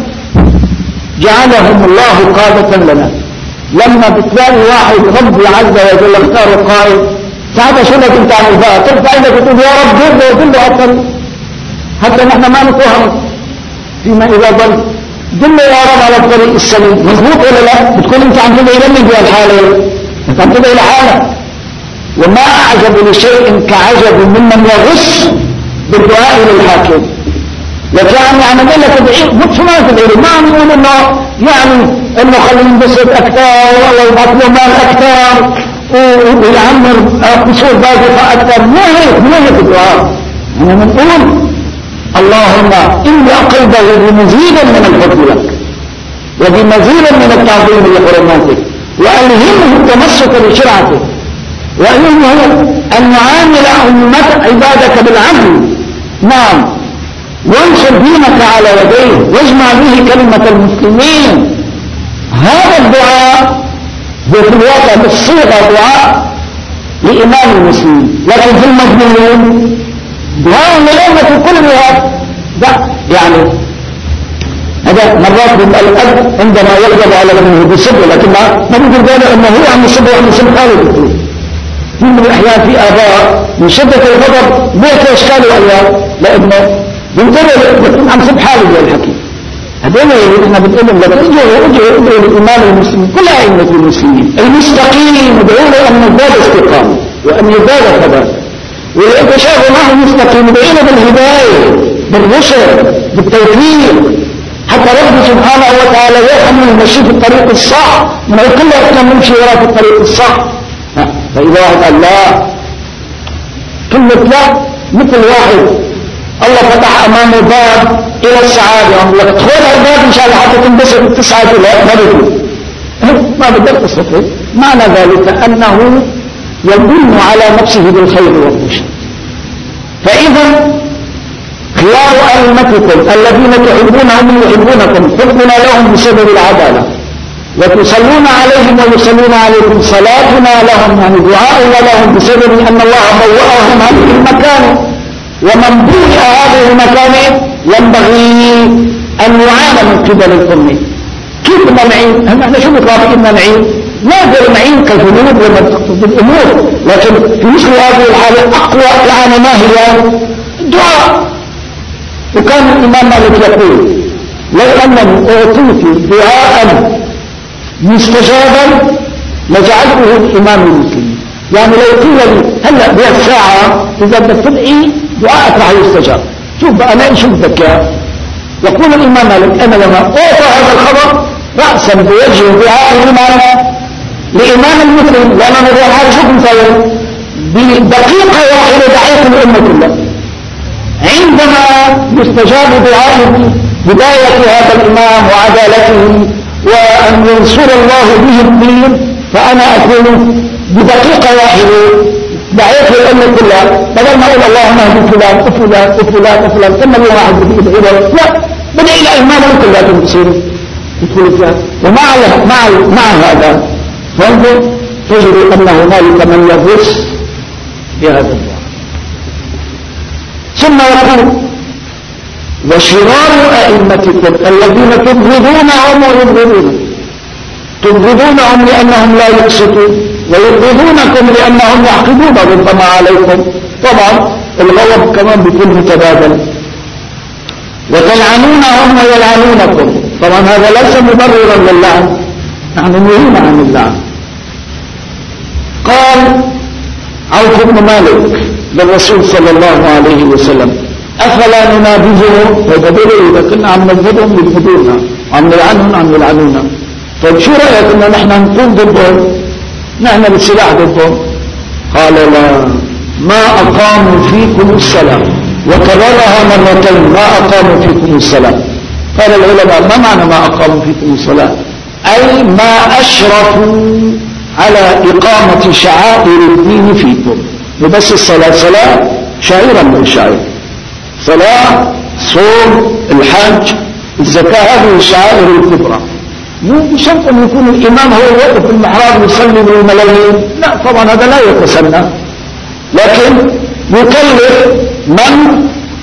جعلهم الله قادة لنا. لما بتلاقي واحد ربي عز وجل اختار قائد ساعتها شو بدك انت تعمل بقى؟ ترفع ايدك وتقول يا رب يرضى وكل له الطريق حتى نحن ما نتوهم فيما اذا ضل دل يا رب على الطريق السليم. مضبوط ولا لا؟ بتكون انت عم تدعي لمن بهالحاله؟ انت عم تدعي لحالك. وما اعجب لشيء كعجب ممن يغص بالدعاء للحاكم. وكان يعني بقول لك ادعي مش ما تدعي ما عم نقول انه يعني انه خليه ينبسط اكثر والله يبعث له مال اكثر ويعمر قصور باقفه اكثر. مو هيك مو هيك الدعاء. احنا بنقول اللهم إني أقلبه بمزيدا من الحب لك وبمزيدا من التعظيم لحرماتك وألهمه التمسك بشرعتك وألهمه أن يعامل أمة عبادك بالعدل. نعم، وانشر دينك على يديه واجمع به كلمة المسلمين. هذا الدعاء هو في الواقع بالصيغة دعاء لإمام المسلمين، لكن في المضمون دعاء للأمة كلها. ده يعني هذا مرات بيبقى الأب عندما يغضب على ابنه بصبر، لكن ما بيقول ذلك أنه هو عم يصبر وعم يصبر خالد. في من الأحيان في آباء من شدة الغضب بيت أشكال الأيام لابنه ينتبه يكون عم سب حاله زي الحكي. هذول احنا بنقول لهم ارجعوا ارجعوا ادعوا للإمام المسلمين كل أئمة المسلمين المستقيم ادعوا له أن يزداد استقامة وأن يزداد ثبات. وإذا شافوا معه مستقيم ادعوا له بالهداية بالرشد بالتوفيق حتى رب سبحانه وتعالى يرحمه ويمشيه في الطريق الصح. ما هو كل احنا نمشي وراء في الطريق الصح. فإذا واحد قال لا كلمة لا مثل واحد الله فتح أمامه باب إلى السعادة يقول لك ادخل الباب إن شاء الله حتى تنبسط التسعة لا ما بدي ما بدك تستطيع. معنى ذلك أنه يمن على نفسه بالخير والبشر. فإذا خيار أئمتكم الذين تحبونهم يحبونكم حبنا لهم بسبب العدالة وتصلون عليهم ويصلون عليكم صلاتنا لهم يعني دعاؤنا لهم بسبب أن الله بوأهم هذه المكان. ومن بوئ هذه المكان ينبغي أن يعانى من قبل الأمة. كيف نعين؟ هم احنا شو مطلوب نعين؟ نقدر نعين كالجنود لما تقصد الأمور، لكن في مثل هذه الحالة أقوى الآن ما هي؟ الدعاء. وكان الإمام مالك يقول لو أنني أعطيت دعاء مستجابا لجعلته الإمام المسلم. يعني لو قيل لي هلا بهالساعة إذا بدك تدعي دعاءك راح يستجاب. شوف بقى أنا شو بدك إياه. يقول الإمام مالك أنا لما أعطى هذا الخبر رأسا بوجه دعاء الإمام لإمام المسلم لأن أنا دعاء هذا شو مسوي بدقيقة واحدة دعيت الأمة كلها. عندما يستجاب دعائه بداية هذا الإمام وعدالته وأن ينصر الله به الدين فأنا أكون بدقيقة واحدة دعيت الأمة كلها بدل ما أقول اللهم اهد فلان وفلان وفلان وفلان ثم الله واحد بدي إلى لا بدأ إلى إمام كلها تنتصر يدخل فيها. ومع مع مع هذا فانظر تجد أن هنالك من يغص بهذا الدعاء. ثم يقول وشرار أئمتكم الذين تبغضونهم ويبغضونكم تبغضونهم لأنهم لا يقسطون ويبغضونكم لأنهم يحقدون ربما عليكم. طبعا الغضب كمان بيكون متبادل. وتلعنونهم ويلعنونكم طبعا هذا ليس مبررا للعن نحن نهينا عن اللعن. قال عوف بن مالك للرسول صلى الله عليه وسلم أفلا ننابذهم فبدلوا إذا كنا عم ننبذهم ينبذونا عم نلعنهم عم يلعنونا. طيب شو رأيك إن نحن نكون ضدهم نحن بالسلاح ضدهم؟ قال لا ما أقاموا فيكم الصلاة وكررها مرتين ما أقاموا فيكم الصلاة. قال العلماء ما معنى ما أقاموا فيكم الصلاة؟ أي ما أشرفوا على إقامة شعائر الدين فيكم. وبس الصلاة صلاة شعيرا من الشعائر صلاة صوم الحج الزكاة هذه الشعائر الكبرى. مو بشرط أن يكون الإمام هو الوقف في المحراب يصلي بالملايين لا طبعا هذا لا يتسنى لكن يكلف من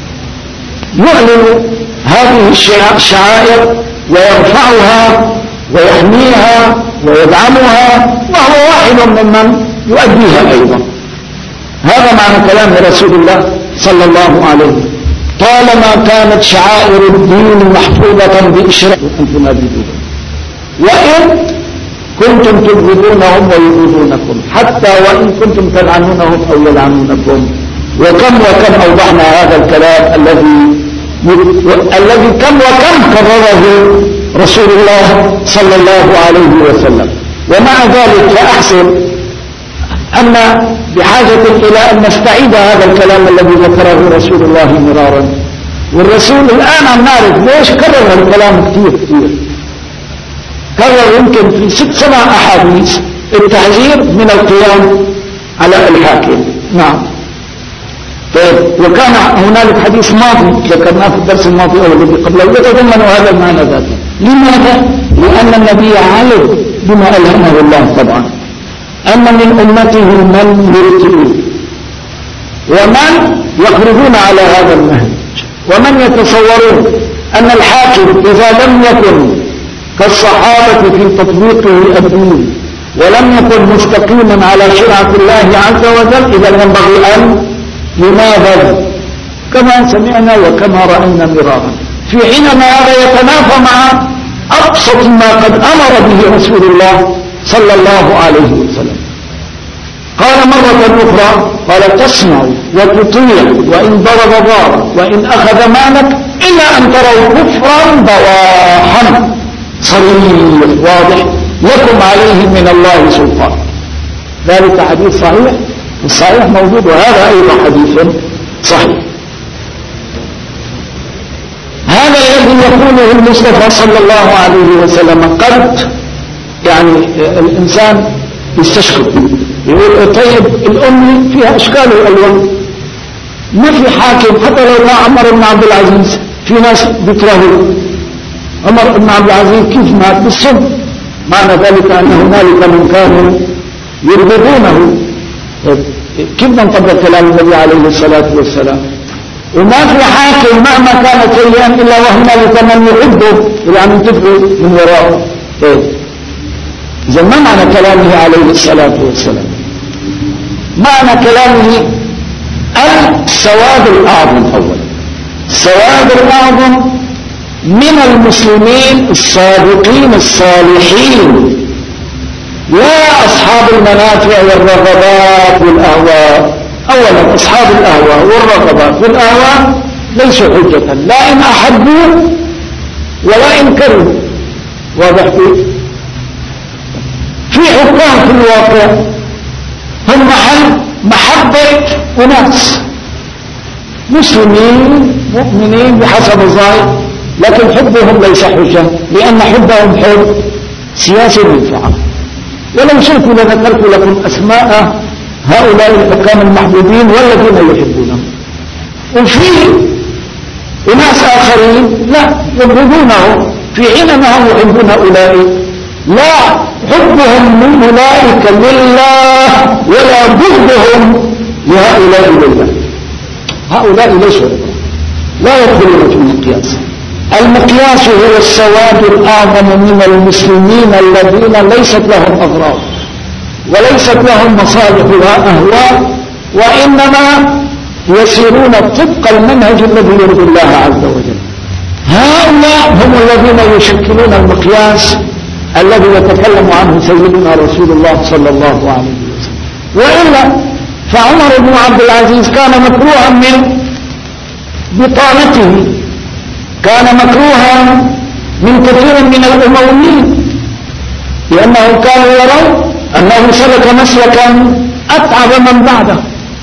يعلن هذه الشعائر ويرفعها ويحميها ويدعمها وهو واحد ممن يؤديها أيضا. هذا معنى كلام رسول الله صلى الله عليه وسلم طالما كانت شعائر الدين محفوظة بإشراف أن تنابذوها وإن كنتم تبغضونهم ويبغضونكم حتى وإن كنتم تلعنونهم أو يلعنونكم. وكم وكم أوضحنا هذا الكلام الذي الذي كم وكم كرره رسول الله صلى الله عليه وسلم. ومع ذلك فأحسن أن بحاجة إلى أن نستعيد هذا الكلام الذي ذكره رسول الله مرارا. والرسول الآن عم نعرف ليش كرر الكلام كثير كثير كرر يمكن في ست سبع أحاديث التحذير من القيام على الحاكم. نعم. طيب وكان هنالك حديث ماضي ذكرناه في الدرس الماضي أو الذي قبله يتضمن هذا المعنى ذاته. لماذا؟ لأن النبي علم بما ألهمه الله طبعا أن من أمته من يرتدون ومن يخرجون على هذا النهج ومن يتصورون أن الحاكم إذا لم يكن كالصحابة في تطبيقه الدين ولم يكن مستقيما على شرعة الله عز وجل إذا ينبغي أن ينابذ كما سمعنا وكما رأينا مرارا، في حينما هذا يتنافى مع أبسط ما قد أمر به رسول الله صلى الله عليه وسلم. قال مرة أخرى قال تسمع وتطيع وإن ضرب ضار وإن أخذ مالك إلا أن تروا كفرا بواحا صريح واضح لكم عليه من الله سلطان. ذلك حديث صحيح، الصحيح موجود، وهذا أيضا حديث صحيح. هذا الذي يقوله المصطفى صلى الله عليه وسلم قد يعني الإنسان يستشكل يقول طيب الأم فيها أشكال وألوان، ما في حاكم حتى لو كان عمر بن عبد العزيز في ناس بيكرهوا عمر بن عبد العزيز كيف مات بالسم، معنى ذلك أن هنالك من كانوا يربطونه. كيف نطبق كلام النبي عليه الصلاة والسلام؟ وما في حاكم مهما كان سيئا إلا وهنالك من يحبه إلا من تفعل من وراءه. إذا ما معنى كلامه عليه الصلاة والسلام؟ معنى كلامه السواد الأعظم أولا، السواد الأعظم من المسلمين الصادقين الصالحين، لا أصحاب المنافع والرغبات والأهواء. أولا أصحاب الأهواء والرغبات والأهواء ليسوا حجة، لا إن أحبوا ولا إن كرهوا. واضح كيف؟ في حكام في الواقع هم محل محبة أناس مسلمين مؤمنين بحسب الظاهر، لكن حبهم ليس حجة، لأن حبهم حب سياسي منفعة. ولو شئت لذكرت لكم أسماء هؤلاء الحكام المحبوبين والذين يحبونهم. وفي أناس آخرين لا يبغضونه في حينما هم يحبون أولئك، لا حبهم من أولئك لله ولا بغضهم لهؤلاء لله. هؤلاء ليسوا لا يدخلون في المقياس. المقياس هو السواد الأعظم من المسلمين الذين ليست لهم أغراض وليست لهم مصالح وأهواء، وإنما يسيرون طبق المنهج الذي يرضي الله عز وجل. هؤلاء هم الذين يشكلون المقياس الذي يتكلم عنه سيدنا رسول الله صلى الله عليه وسلم. وإلا فعمر بن عبد العزيز كان مكروها من بطانته، كان مكروها من كثير من الأمويين، لأنه كانوا يرون أنه سلك مسلكا أتعب من بعده.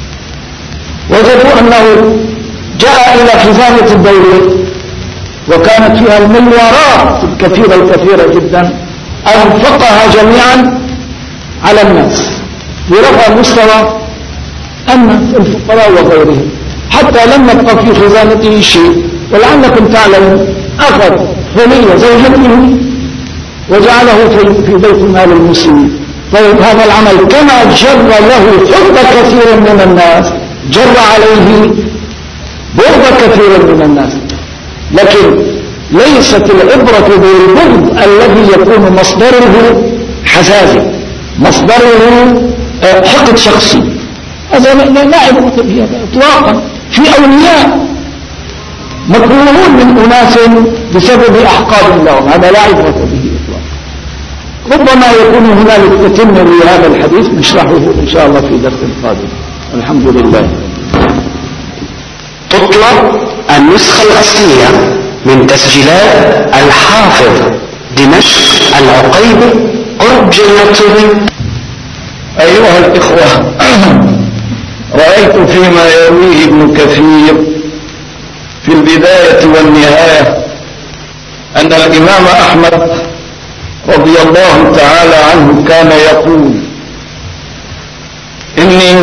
وجدوا أنه جاء إلى خزانة الدولة وكانت فيها المليارات الكثيرة الكثيرة جدا، أنفقها جميعا على الناس لرفع مستوى الناس الفقراء وغيرهم، حتى لم يبقى في خزانته شيء. ولعلكم تعلمون أخذ ثنية زوجته وجعله في بيت المال المسلمين. طيب هذا العمل كما جر له حب كثير من الناس جر عليه بغض كثير من الناس، لكن ليست العبرة بالبغض الذي يكون مصدره حزازة، مصدره حقد شخصي، هذا لا عبرة به اطلاقا. في أولياء مكروهون من أناس بسبب أحقاد لهم، هذا لا عبرة به اطلاقا. ربما يكون هنالك تتم لهذا الحديث نشرحه إن شاء الله في درس قادم. الحمد لله. تطلب النسخة الأصلية من تسجيلات الحافظ دمشق العقيبي قرب جنته. أيها الإخوة، رأيت فيما يرويه ابن كثير في البداية والنهاية أن الإمام أحمد رضي الله تعالى عنه كان يقول: إني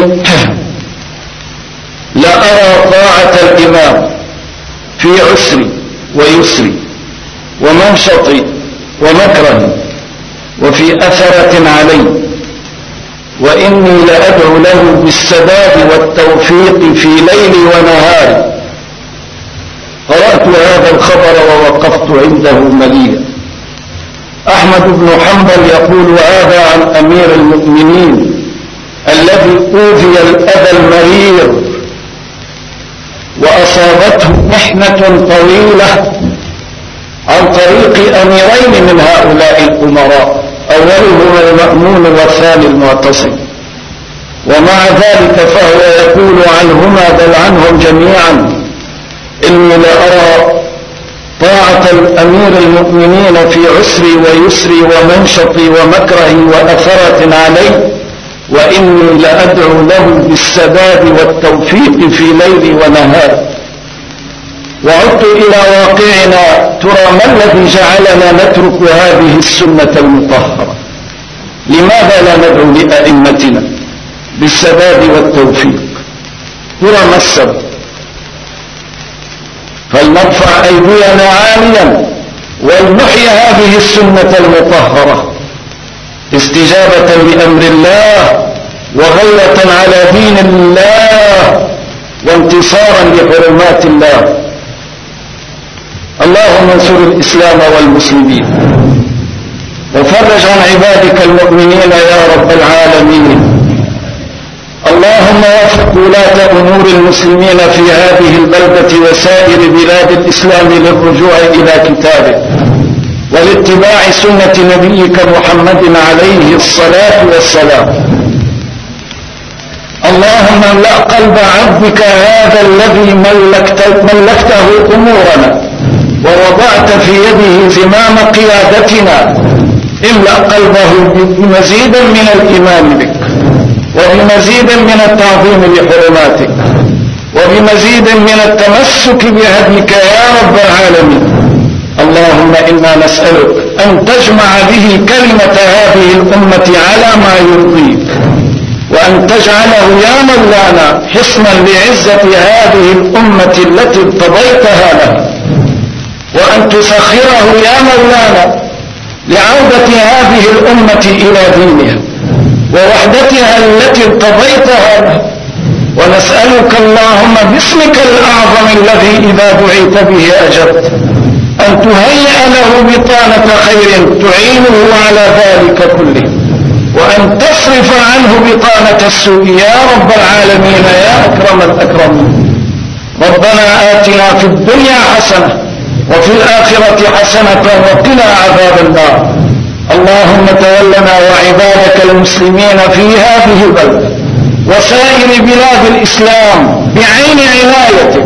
لا أرى طاعة الإمام في عسري ويسري ومنشطي ومكره وفي أثرة علي، وإني لأدعو له بالسداد والتوفيق في ليلي ونهاري. قرأت هذا الخبر ووقفت عنده مليا. أحمد بن حنبل يقول هذا عن أمير المؤمنين الذي أوذي الأذى المرير وأصابته محنة طويلة عن طريق أميرين من هؤلاء الأمراء، أولهما المأمون والثاني المعتصم، ومع ذلك فهو يقول عنهما بل عنهم جميعا: إني لأرى طاعة الأمير المؤمنين في عسري ويسري ومنشطي ومكرهي وأثرة علي، وإني لأدعو له بالسداد والتوفيق في ليلي ونهاري. وعدت إلى واقعنا، ترى ما الذي جعلنا نترك هذه السنة المطهرة؟ لماذا لا ندعو لأئمتنا بالسداد والتوفيق؟ ترى ما السبب؟ فلنرفع أيدينا عاليا ولنحيي هذه السنة المطهرة استجابة لأمر الله وغيرة على دين الله وانتصارا لحرمات الله. اللهم انصر الإسلام والمسلمين وفرج عن عبادك المؤمنين يا رب العالمين. اللهم وفق ولاة أمور المسلمين في هذه البلدة وسائر بلاد الإسلام للرجوع إلى كتابه ولاتباع سنة نبيك محمد عليه الصلاة والسلام. اللهم املأ قلب عبدك هذا الذي ملكت ملكته أمورنا ووضعت في يده زمام قيادتنا، املأ قلبه بمزيد من الإيمان بك وبمزيد من التعظيم لحرماتك وبمزيد من التمسك بهديك يا رب العالمين. اللهم إنا نسألك أن تجمع به كلمة هذه الأمة على ما يرضيك، وأن تجعله يا مولانا حصنا لعزة هذه الأمة التي ارتضيتها لها، وأن تسخره يا مولانا لعودة هذه الأمة إلى دينها ووحدتها التي ارتضيتها لها. ونسألك اللهم باسمك الأعظم الذي إذا دعيت به أجبت أن تهيئ له بطانة خير تعينه على ذلك كله، وأن تصرف عنه بطانة السوء يا رب العالمين يا أكرم الأكرمين. ربنا آتنا في الدنيا حسنة وفي الآخرة حسنة وقنا عذاب النار. اللهم تولنا وعبادك المسلمين في هذه البلد وسائر بلاد الإسلام بعين عنايتك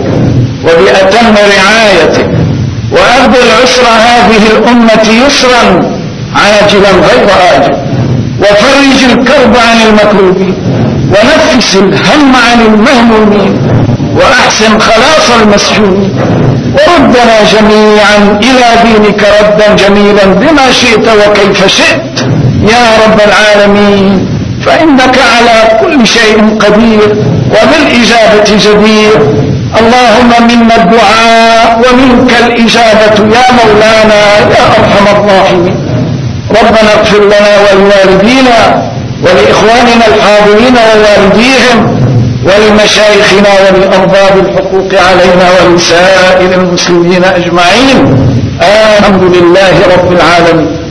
وبأتم رعايتك، وأبدل عسر هذه الأمة يسرا عاجلا غير آجل، وفرج الكرب عن المكروبين ونفس الهم عن المهمومين وأحسن خلاص المسجونين، وردنا جميعا إلى دينك ردا جميلا بما شئت وكيف شئت يا رب العالمين، فإنك على كل شيء قدير وبالإجابة جدير. اللهم منا الدعاء ومنك الإجابة يا مولانا يا أرحم الراحمين. ربنا اغفر لنا ولوالدينا ولإخواننا الحاضرين ووالديهم ولمشايخنا ولأرباب الحقوق علينا ولسائر المسلمين أجمعين. الحمد لله رب العالمين.